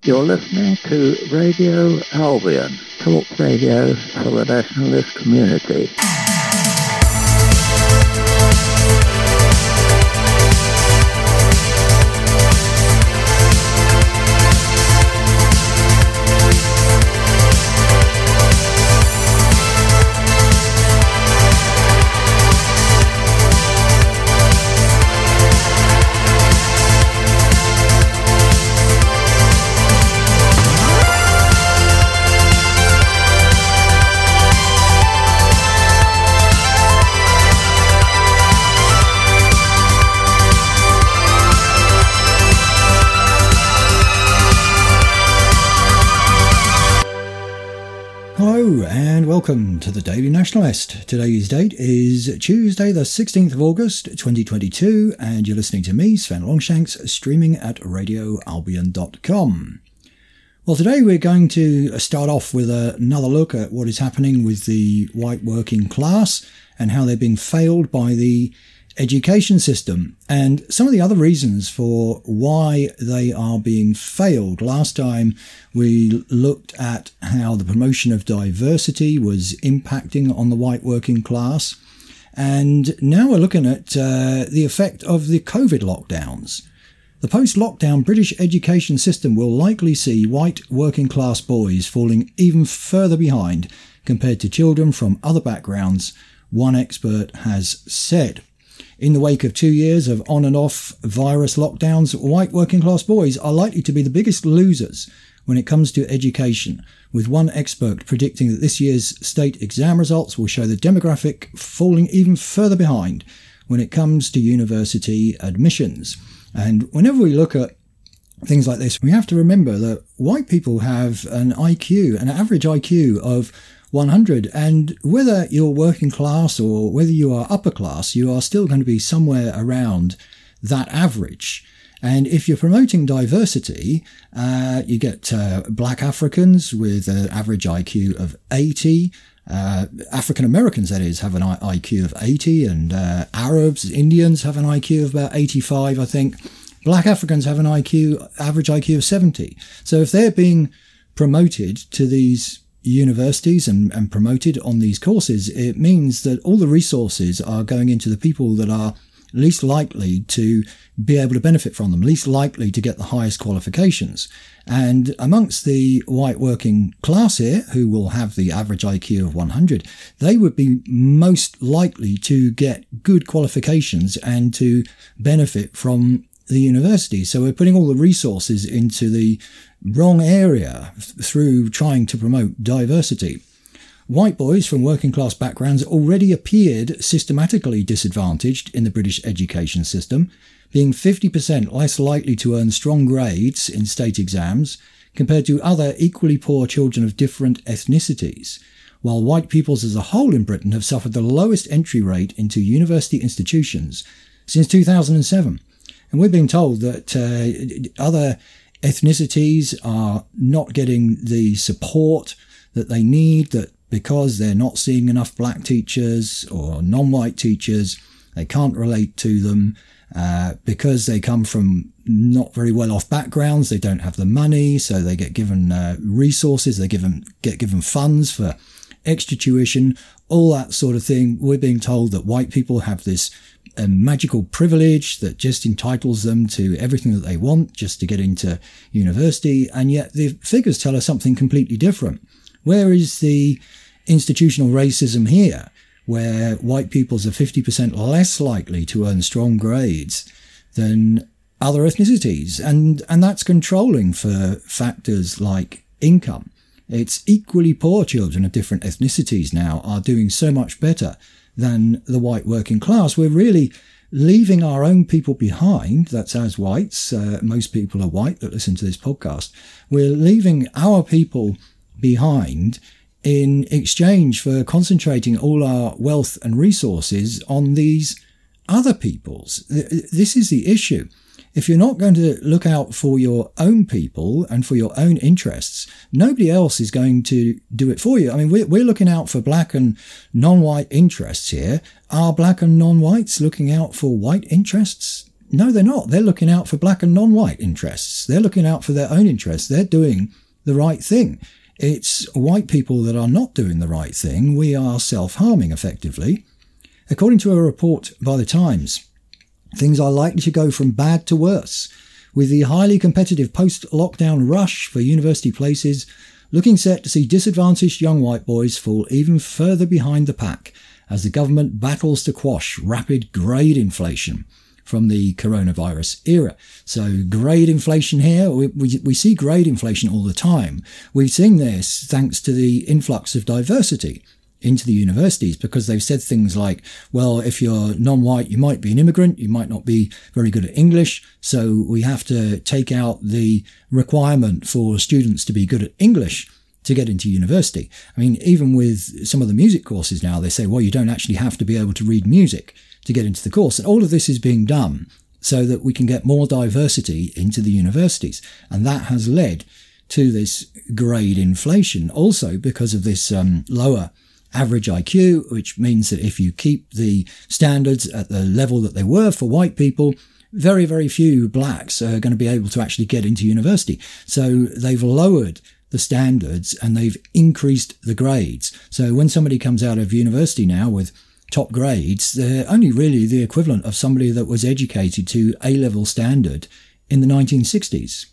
You're listening to Radio Albion, talk radio for the nationalist community. Welcome to the Daily Nationalist. Today's date is Tuesday the 16th of August 2022 and you're listening to me, Sven Longshanks, streaming at radioalbion.com. Well, today we're going to start off with another look at what is happening with the white working class and how they're being failed by the education system and some of the other reasons for why they are being failed. Last time we looked at how the promotion of diversity was impacting on the white working class, and now we're looking at the effect of the COVID lockdowns. The post-lockdown British education system will likely see white working class boys falling even further behind compared to children from other backgrounds, one expert has said. In the wake of 2 years of on and off virus lockdowns, white working class boys are likely to be the biggest losers when it comes to education, with one expert predicting that this year's state exam results will show the demographic falling even further behind when it comes to university admissions. And whenever we look at things like this, we have to remember that white people have an average IQ of 100, and whether you're working class or whether you are upper class, you are still going to be somewhere around that average. And if you're promoting diversity, you get black Africans with an average IQ of 80, African Americans, that is, have an IQ of 80, and Arabs, Indians have an IQ of about 85, I think. Black Africans have an average IQ of 70. So if they're being promoted to these universities and promoted on these courses, it means that all the resources are going into the people that are least likely to be able to benefit from them, least likely to get the highest qualifications. And amongst the white working class here, who will have the average IQ of 100, they would be most likely to get good qualifications and to benefit from the university. So we're putting all the resources into the wrong area through trying to promote diversity. White boys from working class backgrounds already appeared systematically disadvantaged in the British education system, being 50% less likely to earn strong grades in state exams compared to other equally poor children of different ethnicities, while white pupils as a whole in Britain have suffered the lowest entry rate into university institutions since 2007. And we're being told that other ethnicities are not getting the support that they need, that because they're not seeing enough black teachers or non-white teachers, they can't relate to them, because they come from not very well-off backgrounds, they don't have the money, so they get given resources, they get given funds for extra tuition, all that sort of thing. We're being told that white people have this a magical privilege that just entitles them to everything that they want just to get into university, and yet the figures tell us something completely different. Where is the institutional racism here, where white peoples are 50% less likely to earn strong grades than other ethnicities? And that's controlling for factors like income. It's equally poor children of different ethnicities now are doing so much better than the white working class. We're really leaving our own people behind. That's as whites. Most people are white that listen to this podcast. We're leaving our people behind in exchange for concentrating all our wealth and resources on these other peoples. This is the issue. If you're not going to look out for your own people and for your own interests, nobody else is going to do it for you. I mean, we're looking out for black and non-white interests here. Are black and non-whites looking out for white interests? No, they're not. They're looking out for black and non-white interests. They're looking out for their own interests. They're doing the right thing. It's white people that are not doing the right thing. We are self-harming, effectively. According to a report by The Times, things are likely to go from bad to worse, with the highly competitive post-lockdown rush for university places looking set to see disadvantaged young white boys fall even further behind the pack as the government battles to quash rapid grade inflation from the coronavirus era. So grade inflation here, we see grade inflation all the time. We've seen this thanks to the influx of diversity into the universities, because they've said things like, well, if you're non-white, you might be an immigrant, you might not be very good at English, so we have to take out the requirement for students to be good at English to get into university. I mean, even with some of the music courses now, they say, well, you don't actually have to be able to read music to get into the course. And all of this is being done so that we can get more diversity into the universities. And that has led to this grade inflation, also because of this lower average IQ, which means that if you keep the standards at the level that they were for white people, very, very few blacks are going to be able to actually get into university. So they've lowered the standards and they've increased the grades. So when somebody comes out of university now with top grades, they're only really the equivalent of somebody that was educated to A-level standard in the 1960s.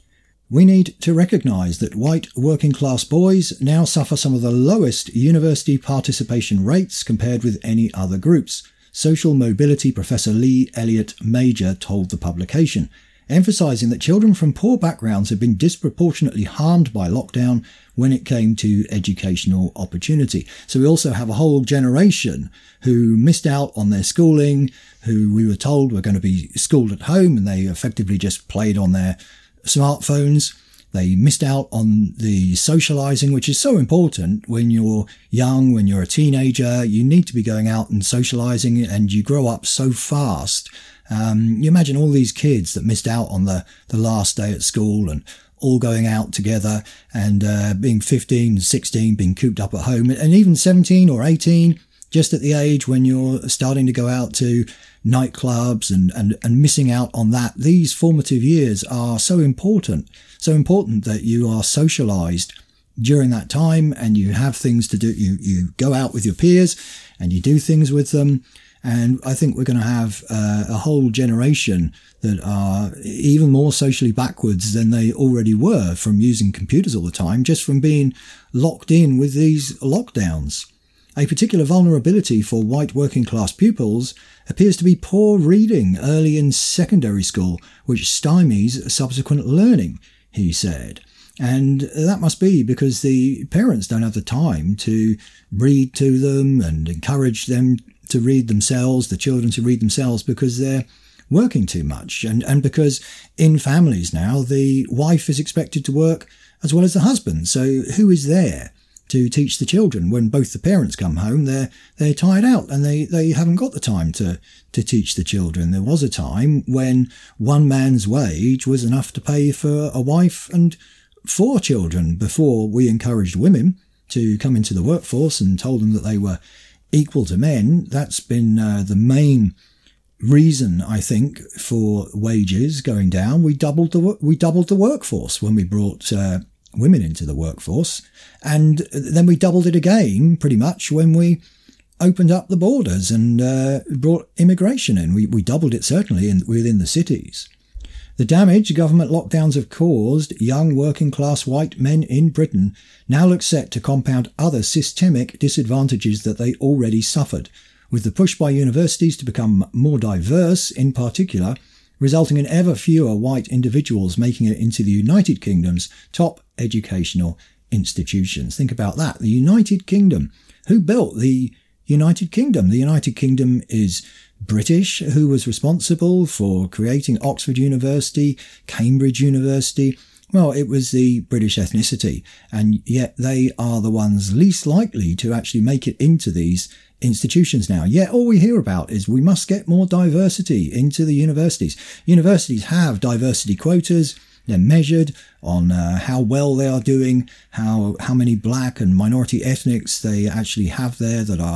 We need to recognise that white working class boys now suffer some of the lowest university participation rates compared with any other groups, social mobility professor Lee Elliott Major told the publication, emphasising that children from poor backgrounds have been disproportionately harmed by lockdown when it came to educational opportunity. So we also have a whole generation who missed out on their schooling, who we were told were going to be schooled at home, and they effectively just played on their smartphones. They missed out on the socialising, which is so important when you're young, when you're a teenager. You need to be going out and socialising, and you grow up so fast. You imagine all these kids that missed out on the last day at school and all going out together, and being 15, 16, being cooped up at home, and even 17 or 18, just at the age when you're starting to go out to nightclubs and missing out on that. These formative years are so important that you are socialised during that time, and you have things to do. You go out with your peers and you do things with them. And I think we're going to have a whole generation that are even more socially backwards than they already were from using computers all the time, just from being locked in with these lockdowns. A particular vulnerability for white working class pupils appears to be poor reading early in secondary school, which stymies subsequent learning, he said. And that must be because the parents don't have the time to read to them and encourage them to read themselves, the children to read themselves, because they're working too much. And because in families now, the wife is expected to work as well as the husband. So who is there to teach the children? When both the parents come home, they're tired out and they haven't got the time to teach the children. There was a time when one man's wage was enough to pay for a wife and 4 children before we encouraged women to come into the workforce and told them that they were equal to men. That's been the main reason, I think, for wages going down. We doubled the workforce when we brought women into the workforce, and then we doubled it again pretty much when we opened up the borders and brought immigration in. We doubled it certainly within the cities. The damage government lockdowns have caused young working class white men in Britain now look set to compound other systemic disadvantages that they already suffered, with the push by universities to become more diverse in particular, resulting in ever fewer white individuals making it into the United Kingdom's top educational institutions. Think about that. The United Kingdom. Who built the United Kingdom? The United Kingdom is British. Who was responsible for creating Oxford University, Cambridge University? Well, it was the British ethnicity, and yet they are the ones least likely to actually make it into these institutions now. Yet all we hear about is we must get more diversity into the universities. Universities have diversity quotas. They're measured on how well they are doing, how many black and minority ethnics they actually have there that are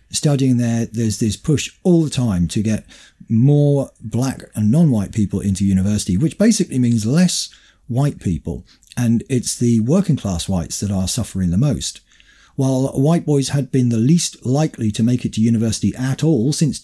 studying there, there's this push all the time to get more black and non-white people into university, which basically means less white people. And it's the working class whites that are suffering the most. While white boys had been the least likely to make it to university at all since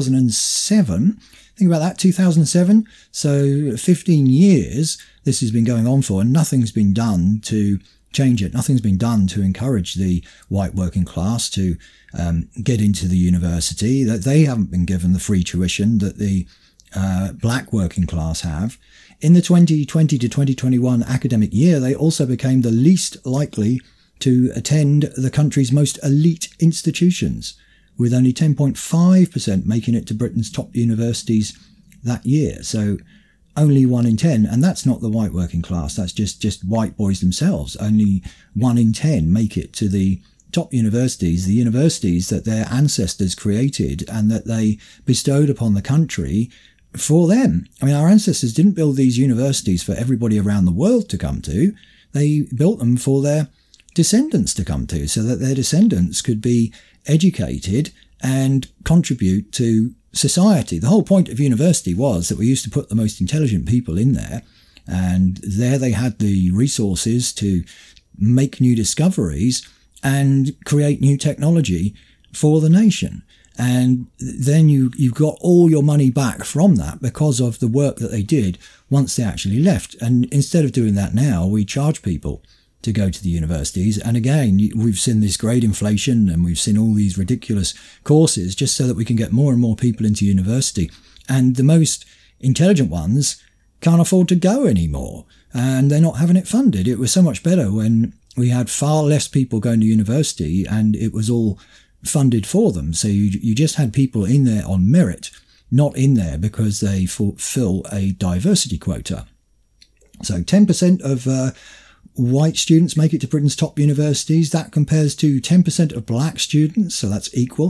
2007. Think about that, 2007. So 15 years this has been going on for, and nothing's been done to change it. Nothing's been done to encourage the white working class to get into the university. That they haven't been given the free tuition that the black working class have. In the 2020 to 2021 academic year, they also became the least likely to attend the country's most elite institutions, with only 10.5% making it to Britain's top universities that year. So only 1 in 10, and that's not the white working class, that's just white boys themselves. Only 1 in 10 make it to the top universities, the universities that their ancestors created and that they bestowed upon the country for them. I mean, our ancestors didn't build these universities for everybody around the world to come to. They built them for their descendants to come to, so that their descendants could be educated and contribute to society. The whole point of university was that we used to put the most intelligent people in there, and there they had the resources to make new discoveries and create new technology for the nation. And then you've got all your money back from that because of the work that they did once they actually left. And instead of doing that now, we charge people to go to the universities. And again, we've seen this great inflation and we've seen all these ridiculous courses just so that we can get more and more people into university. And the most intelligent ones can't afford to go anymore, and they're not having it funded. It was so much better when we had far less people going to university and it was all funded for them. So you just had people in there on merit, not in there because they fulfill a diversity quota. So 10% of white students make it to Britain's top universities. That compares to 10% of black students, so that's equal.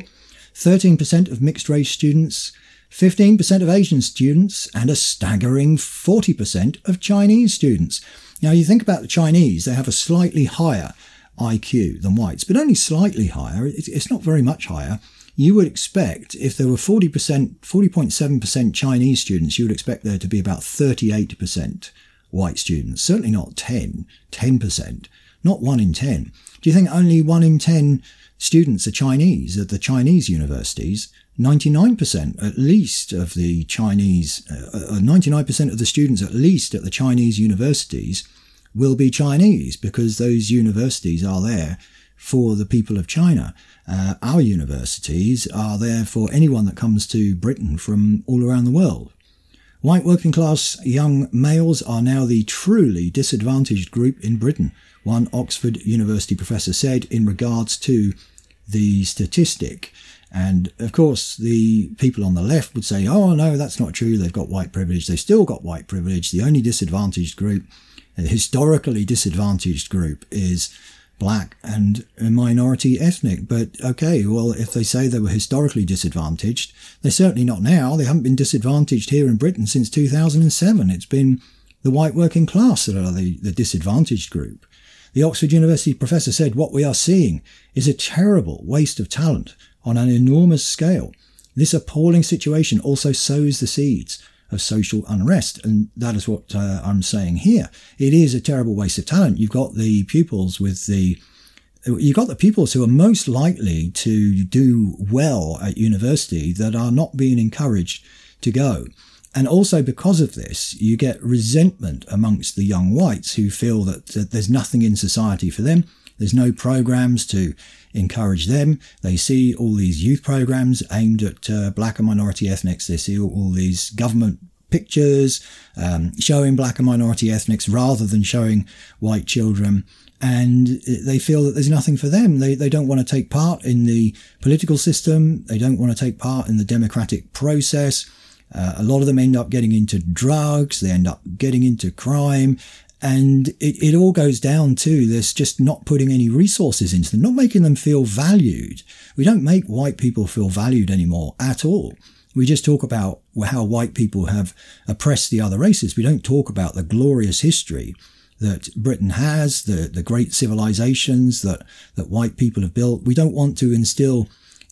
13% of mixed race students, 15% of Asian students, and a staggering 40% of Chinese students. Now, you think about the Chinese, they have a slightly higher IQ than whites, but only slightly higher. It's not very much higher. You would expect, if there were 40.7% Chinese students, you would expect there to be about 38% white students. Certainly not 10%, not 1 in 10. Do you think only 1 in 10 students are Chinese at the Chinese universities? 99% at least of the Chinese, 99% of the students at least at the Chinese universities will be Chinese, because those universities are there for the people of China. Our universities are there for anyone that comes to Britain from all around the world. White working class young males are now the truly disadvantaged group in Britain, one Oxford University professor said in regards to the statistic. And of course, the people on the left would say, oh no, that's not true. They've got white privilege. They've still got white privilege. The only disadvantaged group, a historically disadvantaged group, is black and minority ethnic. But okay, well, if they say they were historically disadvantaged, they're certainly not now. They haven't been disadvantaged here in Britain since 2007. It's been the white working class that are the disadvantaged group. The Oxford University professor said, what we are seeing is a terrible waste of talent on an enormous scale. This appalling situation also sows the seeds of social unrest, and that is what I'm saying here. It is a terrible waste of talent. You've got the pupils who are most likely to do well at university that are not being encouraged to go. And also because of this, you get resentment amongst the young whites who feel that there's nothing in society for them. There's no programs to encourage them. They see all these youth programs aimed at black and minority ethnics. They see all these government pictures showing black and minority ethnics rather than showing white children. And they feel that there's nothing for them. They don't want to take part in the political system. They don't want to take part in the democratic process. A lot of them end up getting into drugs. They end up getting into crime. And it all goes down to this just not putting any resources into them, not making them feel valued. We don't make white people feel valued anymore at all. We just talk about how white people have oppressed the other races. We don't talk about the glorious history that Britain has, the great civilizations that white people have built. We don't want to instill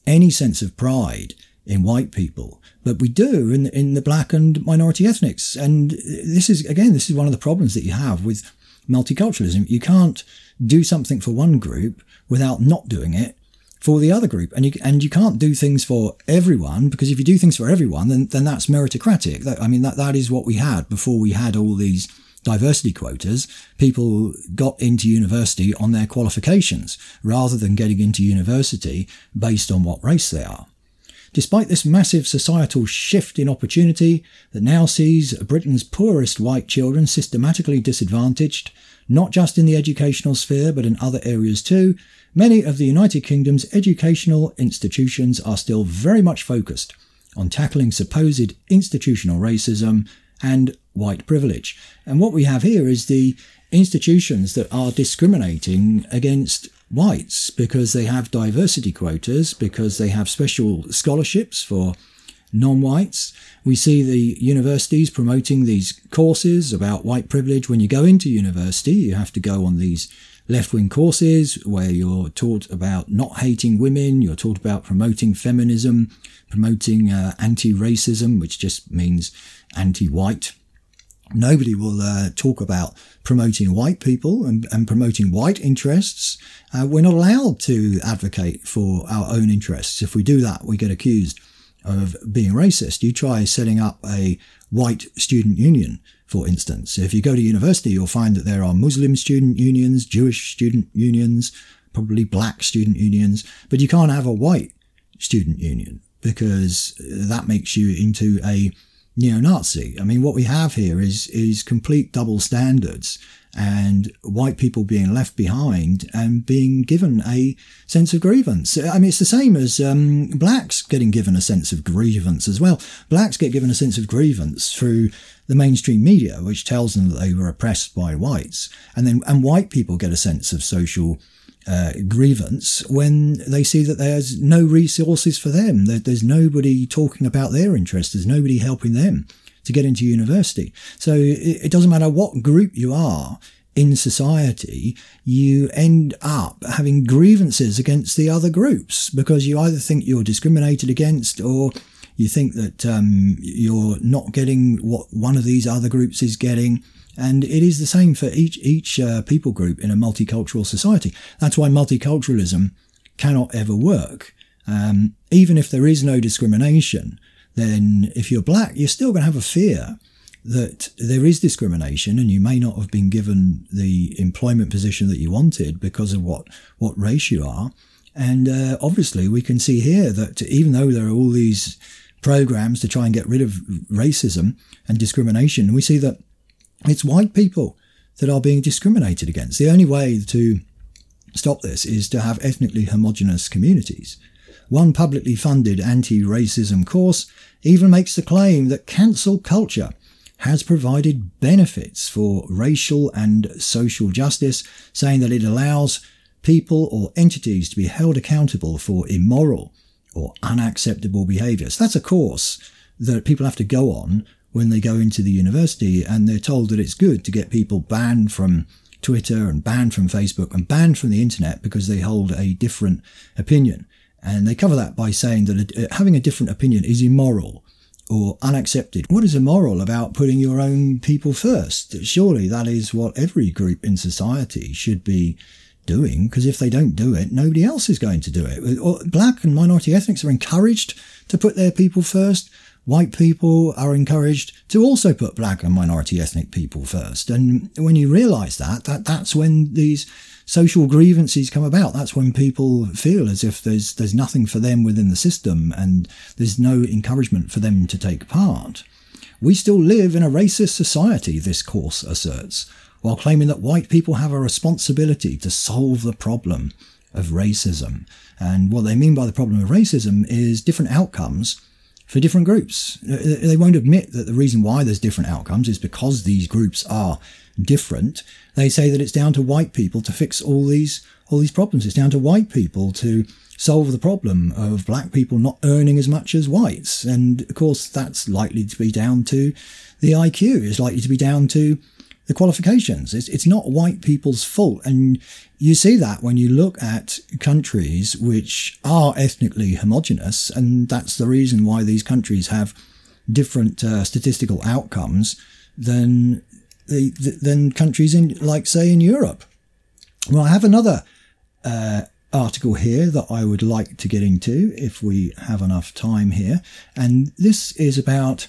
any sense of pride in white people, but we do in the black and minority ethnics. And this is one of the problems that you have with multiculturalism. You can't do something for one group without not doing it for the other group. And you can't do things for everyone, because if you do things for everyone, then that's meritocratic. That is what we had before we had all these diversity quotas. People got into university on their qualifications rather than getting into university based on what race they are. Despite this massive societal shift in opportunity that now sees Britain's poorest white children systematically disadvantaged, not just in the educational sphere but in other areas too, many of the United Kingdom's educational institutions are still very much focused on tackling supposed institutional racism and white privilege. And what we have here is the institutions that are discriminating against whites because they have diversity quotas, because they have special scholarships for non-whites. We see the universities promoting these courses about white privilege. When you go into university, you have to go on these left-wing courses where you're taught about not hating women, you're taught about promoting feminism, promoting anti-racism, which just means anti-white. Nobody will talk about promoting white people and promoting white interests. We're not allowed to advocate for our own interests. If we do that, we get accused of being racist. You try setting up a white student union, for instance. If you go to university, you'll find that there are Muslim student unions, Jewish student unions, probably black student unions, but you can't have a white student union because that makes you into a neo-Nazi. I mean, what we have here is complete double standards, and white people being left behind and being given a sense of grievance. I mean, it's the same as blacks getting given a sense of grievance as well. Blacks get given a sense of grievance through the mainstream media, which tells them that they were oppressed by whites, and white people get a sense of social grievance when they see that there's no resources for them. There's nobody talking about their interests. There's nobody helping them to get into university. So it doesn't matter what group you are in society, you end up having grievances against the other groups because you either think you're discriminated against or you think that you're not getting what one of these other groups is getting. And it is the same for each people group in a multicultural society. That's why multiculturalism cannot ever work. Even if there is no discrimination, then if you're black, you're still going to have a fear that there is discrimination and you may not have been given the employment position that you wanted because of what race you are. And obviously we can see here that even though there are all these programs to try and get rid of racism and discrimination, we see that it's white people that are being discriminated against. The only way to stop this is to have ethnically homogenous communities. One publicly funded anti-racism course even makes the claim that cancel culture has provided benefits for racial and social justice, saying that it allows people or entities to be held accountable for immoral or unacceptable behaviours. That's a course that people have to go on when they go into the university, and they're told that it's good to get people banned from Twitter and banned from Facebook and banned from the internet because they hold a different opinion. And they cover that by saying that having a different opinion is immoral or unaccepted. What is immoral about putting your own people first? Surely that is what every group in society should be doing, because if they don't do it, nobody else is going to do it. Black and minority ethnics are encouraged to put their people first. White people are encouraged to also put black and minority ethnic people first. And when you realise that's when these social grievances come about. That's when people feel as if there's nothing for them within the system and there's no encouragement for them to take part. We still live in a racist society, this course asserts, while claiming that white people have a responsibility to solve the problem of racism. And what they mean by the problem of racism is different outcomes for different groups. They won't admit that the reason why there's different outcomes is because these groups are different. They say that it's down to white people to fix all these problems. It's down to white people to solve the problem of black people not earning as much as whites. And of course, that's likely to be down to the IQ. It's likely to be down to the qualifications. It's not white people's fault. And you see that when you look at countries which are ethnically homogenous, and that's the reason why these countries have different statistical outcomes than countries in, like, say, in Europe. Well, I have another article here that I would like to get into if we have enough time here, and this is about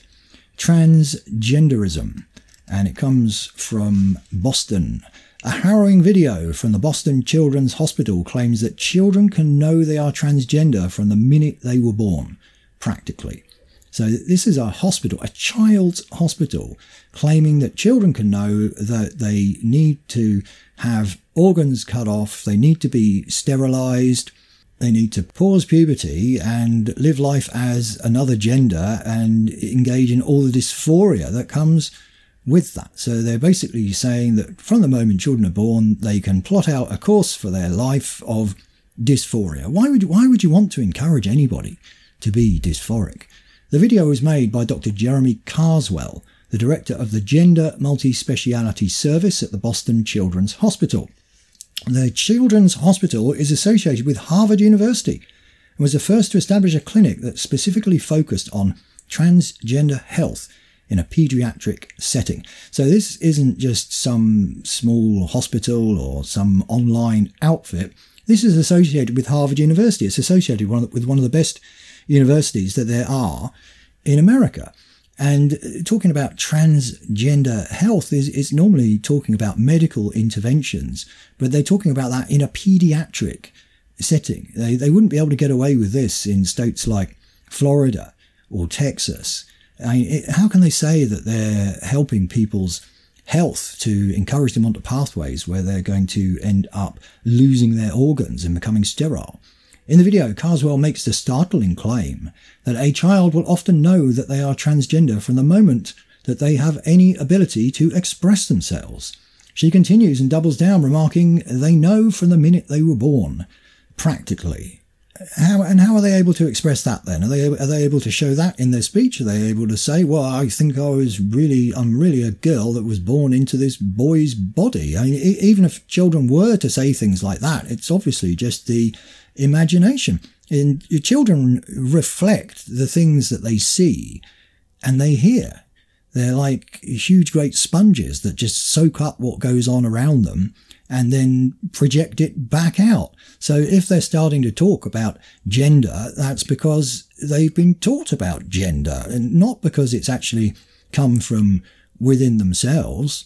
transgenderism, and it comes from Boston. A harrowing video from the Boston Children's Hospital claims that children can know they are transgender from the minute they were born, practically. So this is a hospital, a child's hospital, claiming that children can know that they need to have organs cut off, they need to be sterilized, they need to pause puberty and live life as another gender and engage in all the dysphoria that comes with that. So they're basically saying that from the moment children are born, they can plot out a course for their life of dysphoria. Why would you want to encourage anybody to be dysphoric? The video was made by Dr. Jeremy Carswell, the director of the Gender Multi-Speciality Service at the Boston Children's Hospital. The Children's Hospital is associated with Harvard University and was the first to establish a clinic that specifically focused on transgender health in a pediatric setting. So this isn't just some small hospital or some online outfit. This is associated with Harvard University. It's associated with one of the best universities that there are in America. And talking about transgender health is normally talking about medical interventions, but they're talking about that in a pediatric setting. They wouldn't be able to get away with this in states like Florida or Texas. I mean, how can they say that they're helping people's health to encourage them onto pathways where they're going to end up losing their organs and becoming sterile? In the video, Carswell makes the startling claim that a child will often know that they are transgender from the moment that they have any ability to express themselves. She continues and doubles down, remarking, they know from the minute they were born, practically. How are they able to express that then? Are they able to show that in their speech? Are they able to say, well, I think I'm really a girl that was born into this boy's body? I mean, even if children were to say things like that, it's obviously just the imagination. And your children reflect the things that they see and they hear. They're like huge, great sponges that just soak up what goes on around them and then project it back out. So if they're starting to talk about gender, that's because they've been taught about gender and not because it's actually come from within themselves.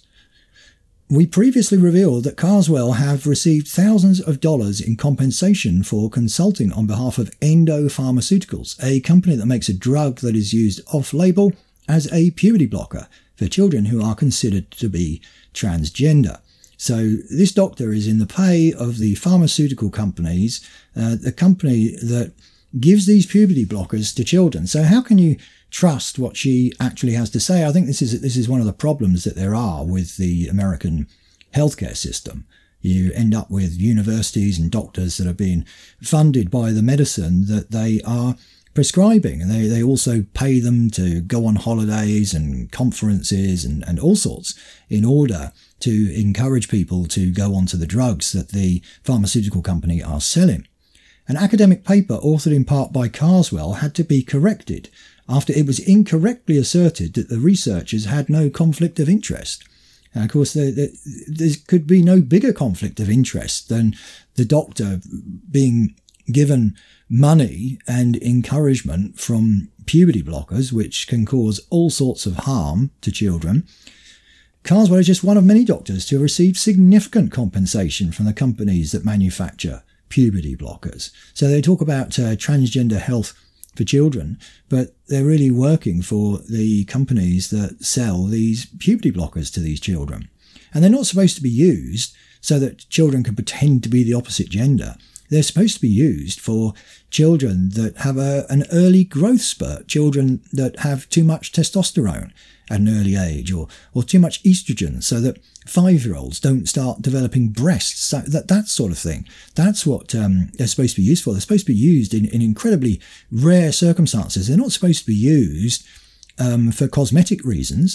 We previously revealed that Carswell have received thousands of dollars in compensation for consulting on behalf of Endo Pharmaceuticals, a company that makes a drug that is used off-label as a puberty blocker for children who are considered to be transgender. So this doctor is in the pay of the pharmaceutical companies, the company that gives these puberty blockers to children. So how can you trust what she actually has to say? I think this is one of the problems that there are with the American healthcare system. You end up with universities and doctors that are being funded by the medicine that they are prescribing, and they also pay them to go on holidays and conferences and all sorts in order to encourage people to go onto the drugs that the pharmaceutical company are selling. An academic paper authored in part by Carswell had to be corrected after it was incorrectly asserted that the researchers had no conflict of interest. And of course, there could be no bigger conflict of interest than the doctor being given money and encouragement from puberty blockers, which can cause all sorts of harm to children. Carswell is just one of many doctors to receive significant compensation from the companies that manufacture puberty blockers. So they talk about transgender health for children, but they're really working for the companies that sell these puberty blockers to these children. And they're not supposed to be used so that children can pretend to be the opposite gender. They're supposed to be used for children that have an early growth spurt, children that have too much testosterone at an early age or too much estrogen, so that 5-year-olds don't start developing breasts, so that sort of thing. That's what they're supposed to be used for. They're supposed to be used in incredibly rare circumstances. They're not supposed to be used for cosmetic reasons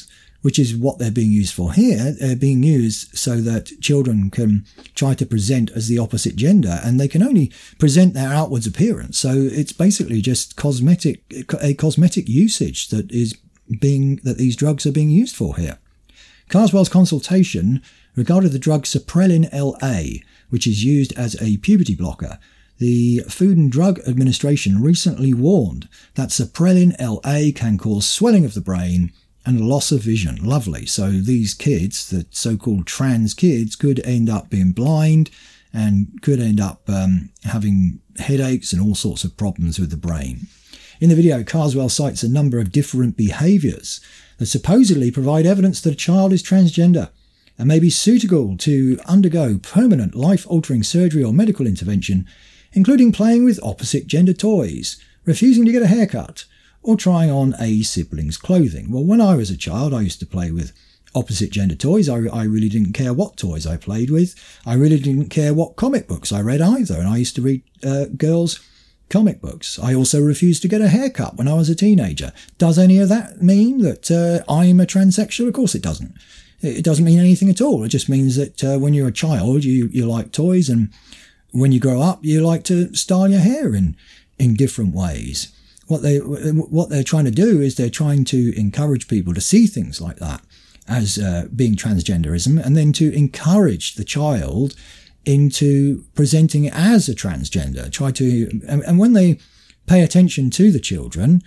which is what they're being used for here. They're being used so that children can try to present as the opposite gender, and they can only present their outwards appearance. So it's basically just a cosmetic usage that these drugs are being used for here. Carswell's consultation regarded the drug Supprelin LA, which is used as a puberty blocker. The Food and Drug Administration recently warned that Supprelin LA can cause swelling of the brain and loss of vision. Lovely. So these kids, the so-called trans kids, could end up being blind and could end up having headaches and all sorts of problems with the brain. In the video, Carswell cites a number of different behaviours that supposedly provide evidence that a child is transgender and may be suitable to undergo permanent life-altering surgery or medical intervention, including playing with opposite-gender toys, refusing to get a haircut, or trying on a sibling's clothing. Well, when I was a child, I used to play with opposite-gender toys. I really didn't care what toys I played with. I really didn't care what comic books I read either, and I used to read girls' comic books. I also refused to get a haircut when I was a teenager. Does any of that mean that I'm a transsexual? Of course it doesn't. It doesn't mean anything at all. It just means that when you're a child, you like toys, and when you grow up, you like to style your hair in different ways. What they're trying to do is they're trying to encourage people to see things like that as being transgenderism, and then to encourage the child into presenting as a transgender. And when they pay attention to the children,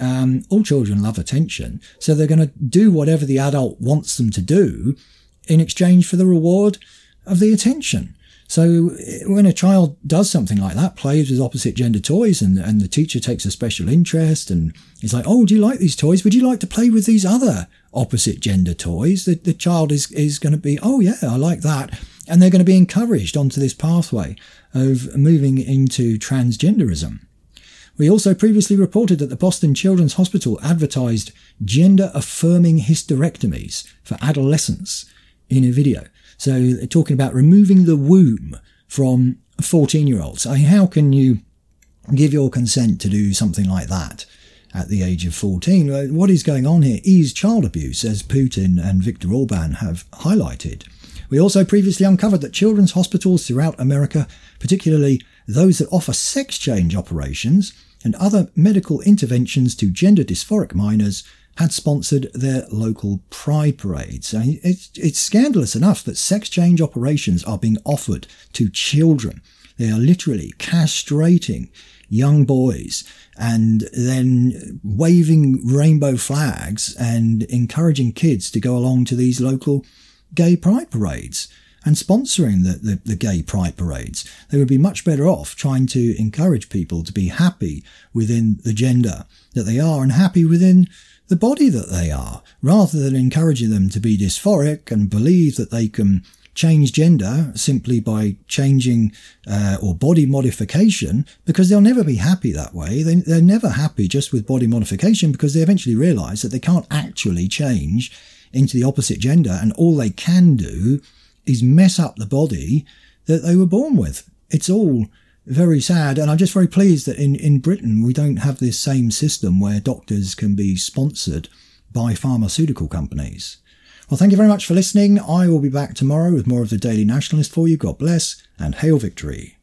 all children love attention, so they're going to do whatever the adult wants them to do in exchange for the reward of the attention. So when a child does something like that, plays with opposite gender toys, and the teacher takes a special interest and is like, oh, do you like these toys? Would you like to play with these other opposite gender toys? The child is going to be, oh yeah, I like that. And they're going to be encouraged onto this pathway of moving into transgenderism. We also previously reported that the Boston Children's Hospital advertised gender-affirming hysterectomies for adolescents in a video. So they're talking about removing the womb from 14-year-olds. I mean, how can you give your consent to do something like that at the age of 14? What is going on here is child abuse, as Putin and Viktor Orban have highlighted. We also previously uncovered that children's hospitals throughout America, particularly those that offer sex change operations and other medical interventions to gender dysphoric minors, had sponsored their local pride parades. It's scandalous enough that sex change operations are being offered to children. They are literally castrating young boys and then waving rainbow flags and encouraging kids to go along to these local gay pride parades and sponsoring the gay pride parades. They would be much better off trying to encourage people to be happy within the gender that they are and happy within the body that they are, rather than encouraging them to be dysphoric and believe that they can change gender simply by changing or body modification, because they'll never be happy that way. They're never happy just with body modification, because they eventually realise that they can't actually change into the opposite gender, and all they can do is mess up the body that they were born with. It's all very sad, and I'm just very pleased that in Britain we don't have this same system where doctors can be sponsored by pharmaceutical companies. Well, thank you very much for listening. I will be back tomorrow with more of the Daily Nationalist for you. God bless, and hail victory.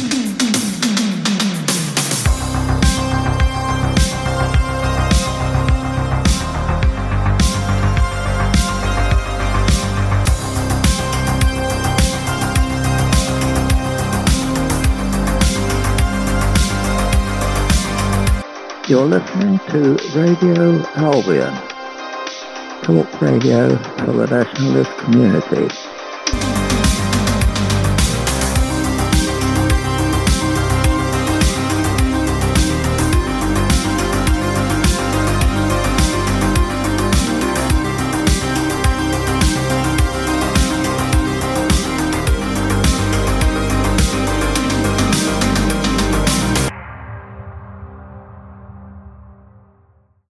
You're listening to Radio Albion, talk radio for the nationalist community.